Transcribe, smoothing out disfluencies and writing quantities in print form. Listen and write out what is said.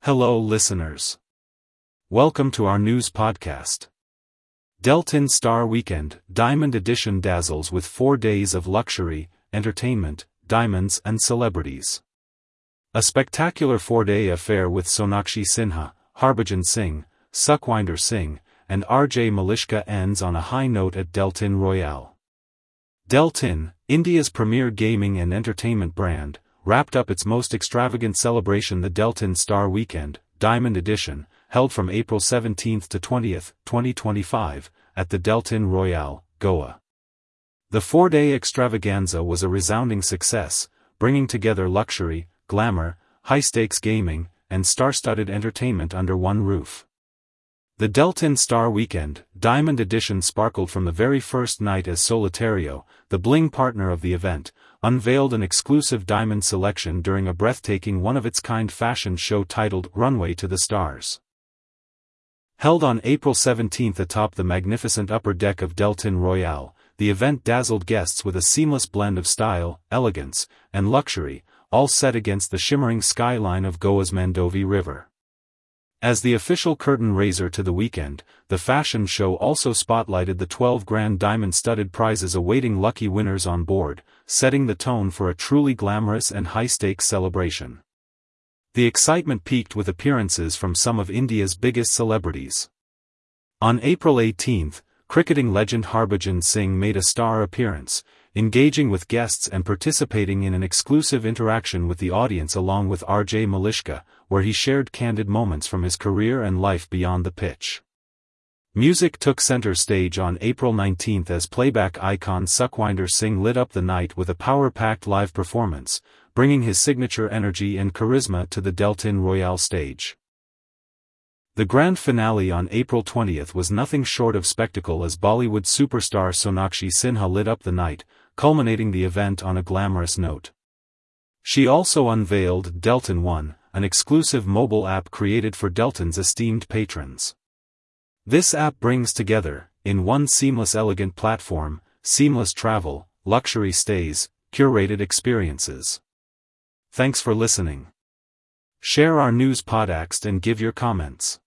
Hello listeners. Welcome to our news podcast. Deltin Star Weekend Diamond Edition dazzles with 4 days of luxury, entertainment, diamonds and celebrities. A spectacular 4-day affair with Sonakshi Sinha, Harbhajan Singh, Sukhwinder Singh, and RJ Malishka ends on a high note at Deltin Royale. Deltin, India's premier gaming and entertainment brand, wrapped up its most extravagant celebration, the Deltin Star Weekend Diamond Edition, held from April 17 to 20, 2025, at the Deltin Royale, Goa. The 4-day extravaganza was a resounding success, bringing together luxury, glamour, high-stakes gaming, and star-studded entertainment under one roof. The Deltin Star Weekend Diamond Edition sparkled from the very first night as Solitario, the bling partner of the event, unveiled an exclusive diamond selection during a breathtaking one-of-its-kind fashion show titled Runway to the Stars. Held on April 17 atop the magnificent upper deck of Deltin Royale, the event dazzled guests with a seamless blend of style, elegance, and luxury, all set against the shimmering skyline of Goa's Mandovi River. As the official curtain raiser to the weekend, the fashion show also spotlighted the 12 grand diamond-studded prizes awaiting lucky winners on board, setting the tone for a truly glamorous and high-stakes celebration. The excitement peaked with appearances from some of India's biggest celebrities. On April 18, cricketing legend Harbhajan Singh made a star appearance, engaging with guests and participating in an exclusive interaction with the audience along with RJ Malishka, where he shared candid moments from his career and life beyond the pitch. Music took center stage on April 19 as playback icon Sukhwinder Singh lit up the night with a power-packed live performance, bringing his signature energy and charisma to the Deltin Royale stage. The grand finale on April 20 was nothing short of spectacle as Bollywood superstar Sonakshi Sinha lit up the night, culminating the event on a glamorous note. She also unveiled Deltin One, an exclusive mobile app created for Deltin's esteemed patrons. This app brings together, in one seamless elegant platform, seamless travel, luxury stays, curated experiences. Thanks for listening. Share our news podcast and give your comments.